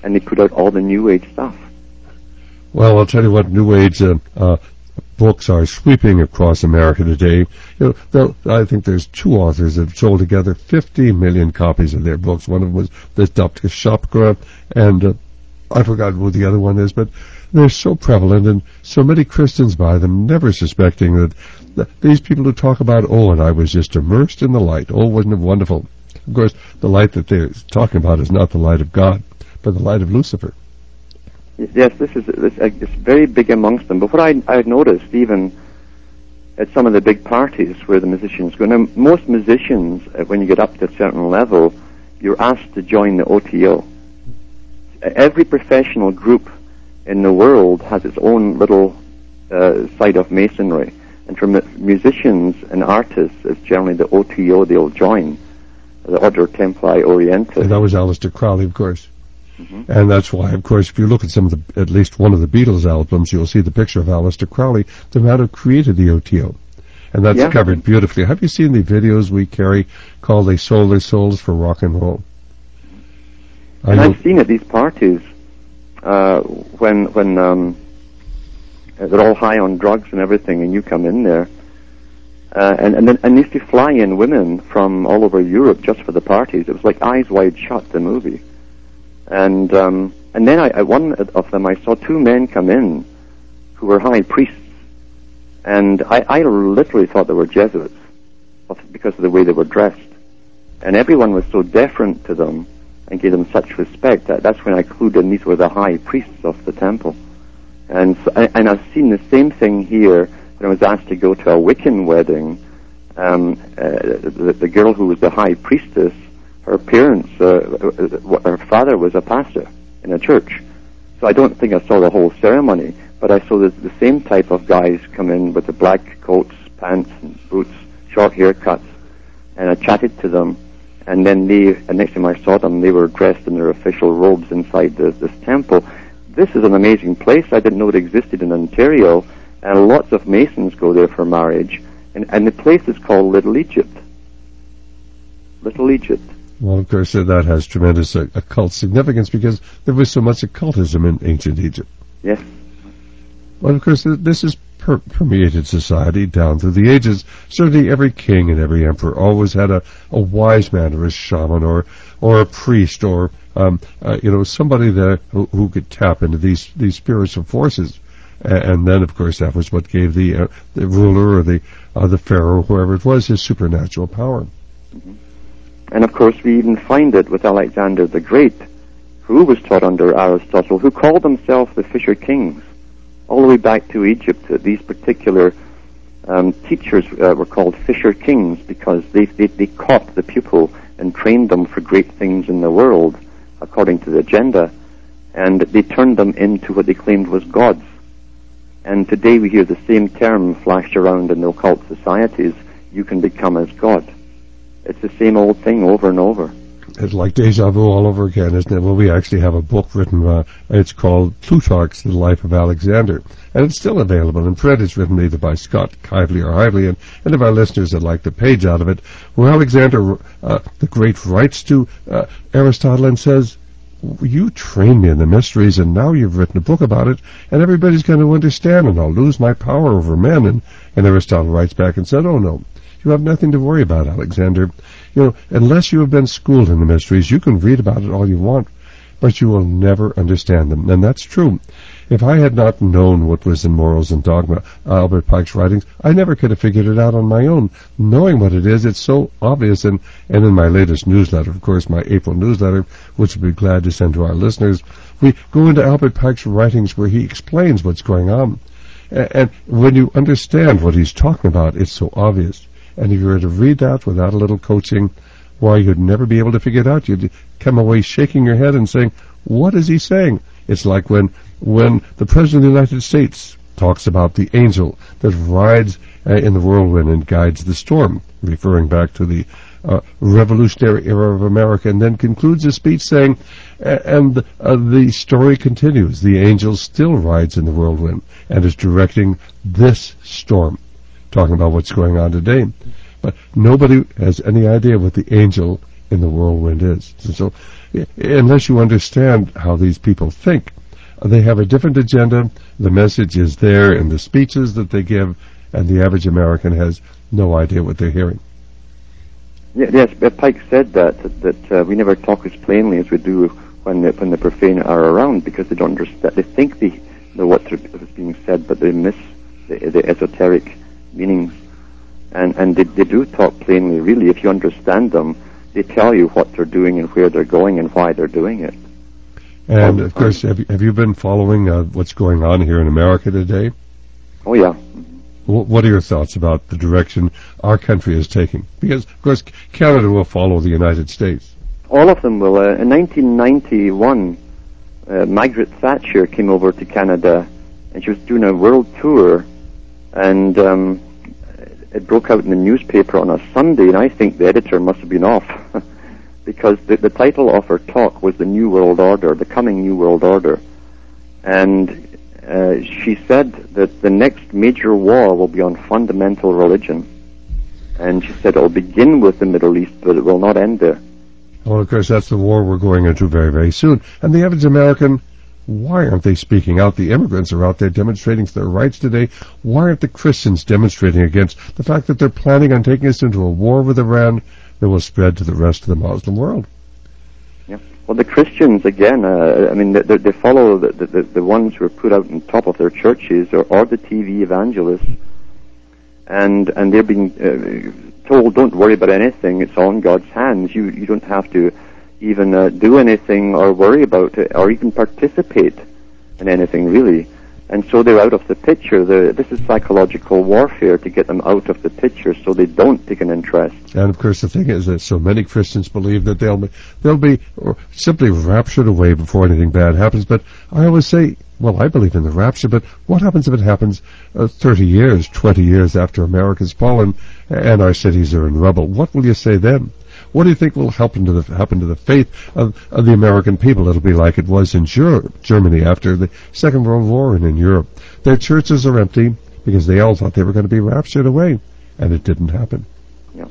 and they put out all the New Age stuff. Well, I'll tell you what, New Age uh, uh, books are sweeping across America today. You know, I think there's two authors that have sold together fifty million copies of their books. One of them was this Doctor Chopra, and uh, I forgot who the other one is, but they're so prevalent, and so many Christians buy them, never suspecting that, that these people who talk about, oh, and I was just immersed in the light, oh, wasn't it wonderful? Of course, the light that they're talking about is not the light of God, but the light of Lucifer. Yes, this is this, uh, it's very big amongst them. But what I I noticed, even at some of the big parties where the musicians go, now most musicians, uh, when you get up to a certain level, you're asked to join the O T O. Every professional group in the world has its own little uh, side of masonry, and for mu- musicians and artists, it's generally the O T O they'll join, the Order Templi Orientis. And that was Aleister Crowley, of course. Mm-hmm. And that's why, of course, if you look at some of the, at least one of the Beatles albums, you'll see the picture of Aleister Crowley, the man who created the O T O. And that's yeah. covered beautifully. Have you seen the videos we carry called They Sold Their Souls for Rock and Roll? And I've seen at these parties, uh, when, when, um, they're all high on drugs and everything, and you come in there, uh, and, and then, and they used to fly in women from all over Europe just for the parties. It was like Eyes Wide Shut, the movie. And um, and then I, I, one of them, I saw two men come in who were high priests, and I, I literally thought they were Jesuits because of the way they were dressed. And everyone was so deferent to them and gave them such respect that that's when I clued in these were the high priests of the temple. And so, and I've seen the same thing here when I was asked to go to a Wiccan wedding. Um, uh, the, the girl who was the high priestess, her parents, uh, her father was a pastor in a church. So I don't think I saw the whole ceremony, but I saw the, the same type of guys come in with the black coats, pants, and boots, short haircuts, and I chatted to them. And then they, and next time I saw them, they were dressed in their official robes inside the, this temple. This is an amazing place. I didn't know it existed in Ontario, and lots of Masons go there for marriage. And, and the place is called Little Egypt. Little Egypt. Well, of course, uh, that has tremendous uh, occult significance because there was so much occultism in ancient Egypt. Yes. Well, of course, this has per- permeated society down through the ages. Certainly every king and every emperor always had a, a wise man or a shaman or or a priest or, um, uh, you know, somebody there who, who could tap into these, these spiritual forces. Uh, and then, of course, that was what gave the uh, the ruler or the, uh, the pharaoh, whoever it was, his supernatural power. Mm-hmm. And of course, we even find it with Alexander the Great, who was taught under Aristotle, who called himself the Fisher Kings, all the way back to Egypt. Uh, these particular um, teachers uh, were called Fisher Kings because they, they they caught the pupil and trained them for great things in the world, according to the agenda, and they turned them into what they claimed was gods. And today we hear the same term flashed around in the occult societies: you can become as God. It's the same old thing over and over. It's like deja vu all over again, isn't it? Well, we actually have a book written, uh, it's called Plutarch's The Life of Alexander, and it's still available in print. It's written either by Scott Kively or Hively, and any of our listeners that like the page out of it, where Alexander uh, the Great writes to uh, Aristotle and says, you trained me in the mysteries, and now you've written a book about it, and everybody's going to understand, and I'll lose my power over men. And, and Aristotle writes back and said, oh, no. You have nothing to worry about, Alexander. You know, unless you have been schooled in the mysteries, you can read about it all you want, but you will never understand them. And that's true. If I had not known what was in Morals and Dogma, uh, Albert Pike's writings, I never could have figured it out on my own. Knowing what it is, it's so obvious. And, and in my latest newsletter, of course, my April newsletter, which we'll be glad to send to our listeners, we go into Albert Pike's writings where he explains what's going on. And, and when you understand what he's talking about, it's so obvious. And if you were to read that without a little coaching, why, you'd never be able to figure it out. You'd come away shaking your head and saying, what is he saying? It's like when when the President of the United States talks about the angel that rides uh, in the whirlwind and guides the storm, referring back to the uh, revolutionary era of America, and then concludes his speech saying, and uh, the story continues. The angel still rides in the whirlwind and is directing this storm. Talking about what's going on today. But nobody has any idea what the angel in the whirlwind is. So, unless you understand how these people think, they have a different agenda. The message is there in the speeches that they give, and the average American has no idea what they're hearing. Yes, Pike said that that uh, we never talk as plainly as we do when the, when the profane are around, because they don't understand. They think they know what's being said, but they miss the, the esoteric meanings. And and they, they do talk plainly. Really, if you understand them, they tell you what they're doing and where they're going and why they're doing it. And of course, have you, have you been following uh, what's going on here in America today? Oh yeah. What are your thoughts about the direction our country is taking? Because, of course, Canada will follow the United States. All of them will. Uh, in nineteen ninety-one, uh, Margaret Thatcher came over to Canada, and she was doing a world tour, and um, it broke out in the newspaper on a Sunday, and I think the editor must have been off, because the, the title of her talk was The New World Order, the coming New World Order. And Uh, she said that the next major war will be on fundamental religion. And she said it will begin with the Middle East, but it will not end there. Well, of course, that's the war we're going into very, very soon. And the average American, why aren't they speaking out? The immigrants are out there demonstrating for their rights today. Why aren't the Christians demonstrating against the fact that they're planning on taking us into a war with Iran that will spread to the rest of the Muslim world? Well, the Christians, again, uh, I mean, they, they follow the, the, the ones who are put out on top of their churches or, or the T V evangelists, and and they're being uh, told, don't worry about anything, it's all in God's hands. You you don't have to even uh, do anything or worry about it or even participate in anything, really. And so they're out of the picture. They're, this is psychological warfare to get them out of the picture so they don't take an interest. And of course the thing is that so many Christians believe that they'll be, they'll be simply raptured away before anything bad happens. But I always say, well, I believe in the rapture, but what happens if it happens uh, thirty years, twenty years after America's fallen and our cities are in rubble? What will you say then? What do you think will happen to the happen to the faith of, of the American people? It'll be like it was in Germany after the Second World War and in Europe. Their churches are empty because they all thought they were going to be raptured away, and it didn't happen. Yeah.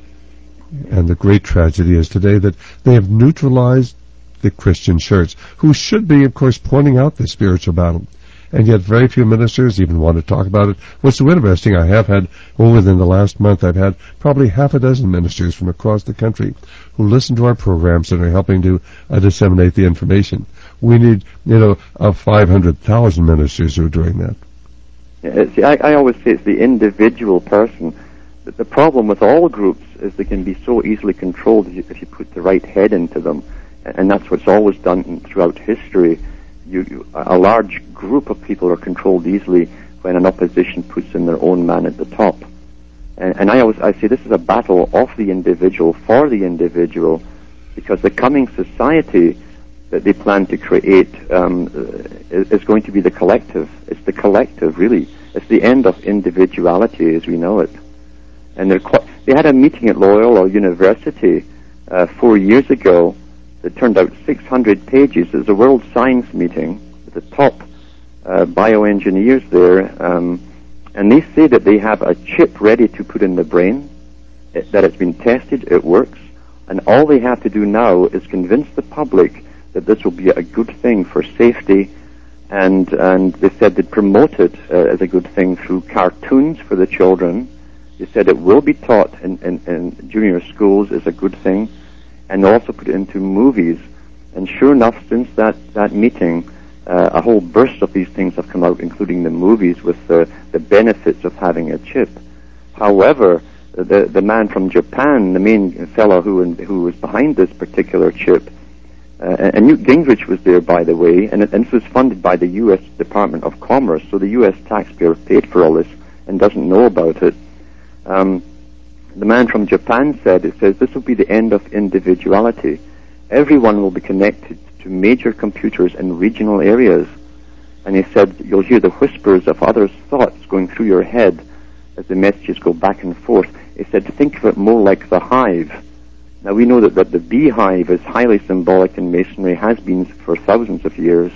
And the great tragedy is today that they have neutralized the Christian church, who should be, of course, pointing out the spiritual battle. And yet very few ministers even want to talk about it. What's so interesting, I have had, well, within the last month, I've had probably half a dozen ministers from across the country who listen to our programs and are helping to uh, disseminate the information. We need, you know, uh, five hundred thousand ministers who are doing that. Yeah, see, I, I always say it's the individual person. But the problem with all groups is they can be so easily controlled if you, if you put the right head into them. And that's what's always done throughout history. You, you, a large group of people are controlled easily when an opposition puts in their own man at the top. And, and I always I say this is a battle of the individual for the individual, because the coming society that they plan to create um, is, is going to be the collective. It's the collective, really. It's the end of individuality as we know it. And they're quite, they had a meeting at Loyola University uh, four years ago. It turned out six hundred pages. It was a World Science meeting with the top uh, bioengineers there, um, and they say that they have a chip ready to put in the brain, it, that it's been tested, it works, and all they have to do now is convince the public that this will be a good thing for safety, and and they said they'd promote it uh, as a good thing through cartoons for the children. They said it will be taught in, in, in junior schools as a good thing, and also put it into movies. And sure enough, since that, that meeting, uh, a whole burst of these things have come out, including the movies with the, the benefits of having a chip. However, the, the man from Japan, the main fellow who, who was behind this particular chip, uh, and Newt Gingrich was there, by the way, and, it, and this was funded by the U S Department of Commerce, so the U S taxpayer paid for all this and doesn't know about it. Um, The man from Japan said, it says, this will be the end of individuality. Everyone will be connected to major computers in regional areas. And he said, you'll hear the whispers of others' thoughts going through your head as the messages go back and forth. He said, think of it more like the hive. Now we know that, that the beehive is highly symbolic in Masonry, has been for thousands of years.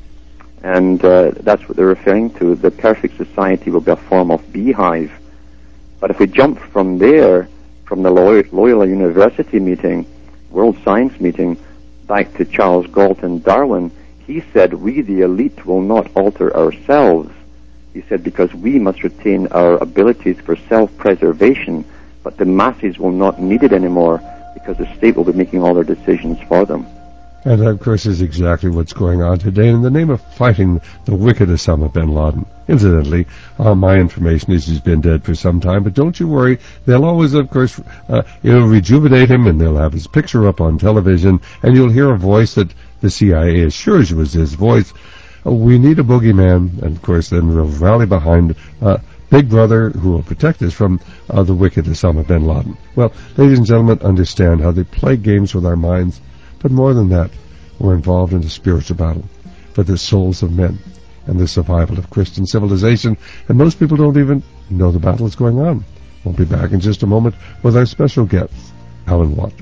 And uh, that's what they're referring to. The perfect society will be a form of beehive. But if we jump from there, from the Loyola University meeting, World Science Meeting, back to Charles Galton Darwin, he said, we, the elite, will not alter ourselves. He said, because we must retain our abilities for self-preservation, but the masses will not need it anymore because the state will be making all their decisions for them. And that, of course, is exactly what's going on today in the name of fighting the wicked Osama bin Laden. Incidentally, uh, my information is he's been dead for some time, but don't you worry. They'll always, of course, uh, you know, rejuvenate him, and they'll have his picture up on television, and you'll hear a voice that the C I A assures you is his voice. Uh, we need a boogeyman, and, of course, then we'll rally behind uh, Big Brother, who will protect us from uh, the wicked Osama bin Laden. Well, ladies and gentlemen, understand how they play games with our minds. But more than that, we're involved in a spiritual battle for the souls of men and the survival of Christian civilization, and most people don't even know the battle is going on. We'll be back in just a moment with our special guest, Alan Watt.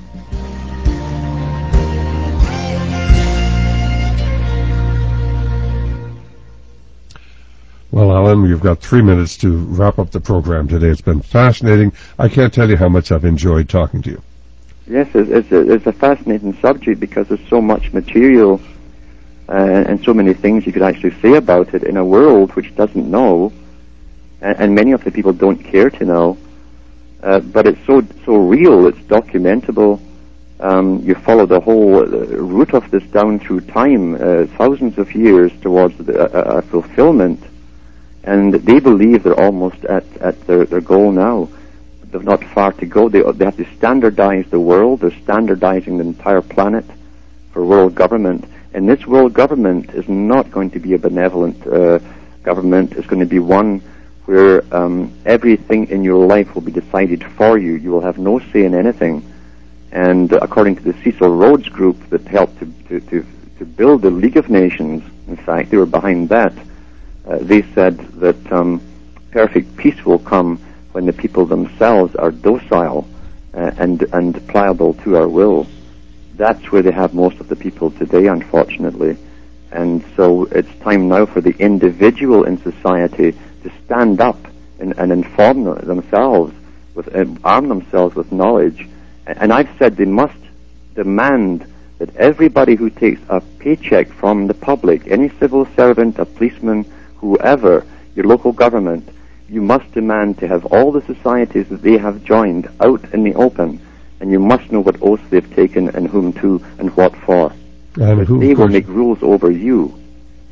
Well, Alan, you've got three minutes to wrap up the program today. It's been fascinating. I can't tell you how much I've enjoyed talking to you. Yes, it's, it's, a, it's a fascinating subject because there's so much material uh, and so many things you could actually say about it in a world which doesn't know, and, and many of the people don't care to know. Uh, but it's so so real, it's documentable. Um, you follow the whole uh, route of this down through time, uh, thousands of years towards the, uh, a fulfillment, and they believe they're almost at, at their, their goal now. They've not far to go. They, they have to standardize the world. They're standardizing the entire planet for world government. And this world government is not going to be a benevolent uh, government. It's going to be one where um, everything in your life will be decided for you. You will have no say in anything. And uh, according to the Cecil Rhodes Group that helped to, to, to, to build the League of Nations, in fact, they were behind that, uh, they said that um, perfect peace will come when the people themselves are docile uh, and and pliable to our will. That's where they have most of the people today, unfortunately. And so it's time now for the individual in society to stand up and, and inform themselves, with uh, arm themselves with knowledge. And I've said they must demand that everybody who takes a paycheck from the public, any civil servant, a policeman, whoever, your local government, you must demand to have all the societies that they have joined out in the open, and you must know what oaths they've taken and whom to and what for. And who, they will make rules over you.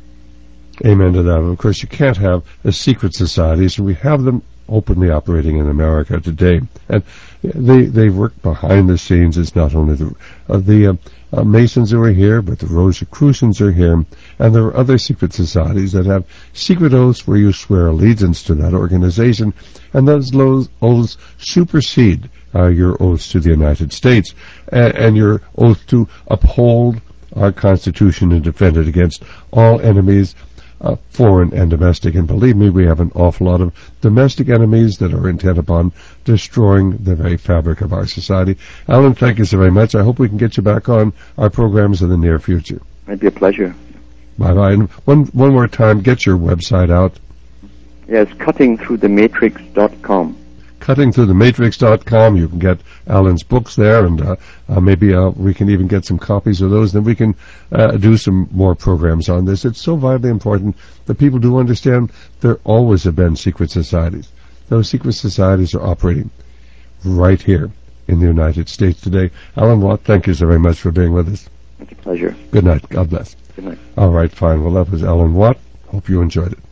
Amen to that. Of course, you can't have a secret societies, and we have them openly operating in America today. And they they work behind the scenes. It's not only the uh, the uh, uh, Masons who are here, but the Rosicrucians are here, and there are other secret societies that have secret oaths where you swear allegiance to that organization, and those oaths supersede uh, your oaths to the United States and, and your oath to uphold our Constitution and defend it against all enemies, Uh, foreign and domestic. And believe me, we have an awful lot of domestic enemies that are intent upon destroying the very fabric of our society. Alan, thank you so very much. I hope we can get you back on our programs in the near future. It'd be a pleasure. Bye-bye. And one, one more time, get your website out. Yes, cutting through the matrix dot com. cutting through the matrix dot com. You can get Alan's books there, and uh, uh, maybe uh, we can even get some copies of those. Then we can uh, do some more programs on this. It's so vitally important that people do understand there always have been secret societies. Those secret societies are operating right here in the United States today. Alan Watt, thank you so very much for being with us. It's a pleasure. Good night. God bless. Good night. All right, fine. Well, that was Alan Watt. Hope you enjoyed it.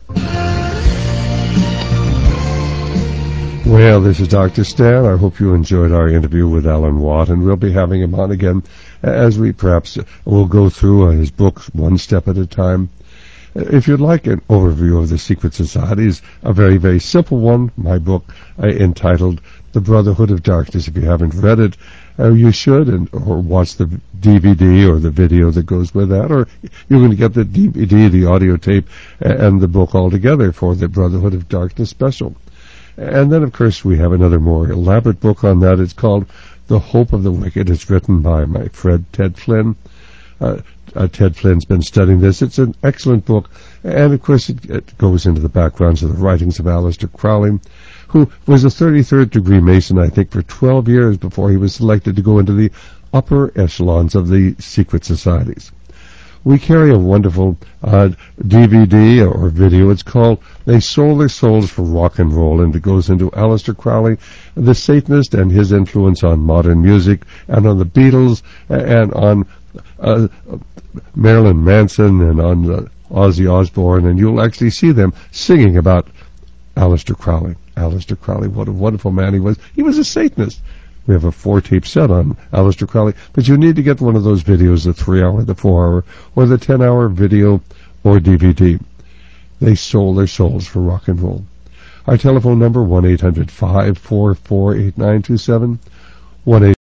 Well, this is Doctor Stan. I hope you enjoyed our interview with Alan Watt, and we'll be having him on again as we perhaps will go through his books one step at a time. If you'd like an overview of the secret societies, a very, very simple one, my book uh, entitled The Brotherhood of Darkness. If you haven't read it, uh, you should, and or watch the D V D or the video that goes with that, or you're going to get the D V D, the audio tape, and the book all together for the Brotherhood of Darkness special. And then, of course, we have another more elaborate book on that. It's called The Hope of the Wicked. It's written by my friend Ted Flynn. Uh, uh, Ted Flynn's been studying this. It's an excellent book. And, of course, it, it goes into the backgrounds of the writings of Aleister Crowley, who was a thirty-third degree Mason, I think, for twelve years before he was selected to go into the upper echelons of the secret societies. We carry a wonderful uh, D V D or video. It's called They Sold Their Souls for Rock and Roll, and it goes into Aleister Crowley, the Satanist, and his influence on modern music, and on the Beatles, and on uh, Marilyn Manson, and on uh, Ozzy Osbourne, and you'll actually see them singing about Aleister Crowley. Aleister Crowley, what a wonderful man he was. He was a Satanist. We have a four-tape set on Aleister Crowley, but you need to get one of those videos, the three-hour, the four-hour, or the ten-hour video or D V D. They sold their souls for rock and roll. Our telephone number, one eight hundred five four four eight nine two seven, one eight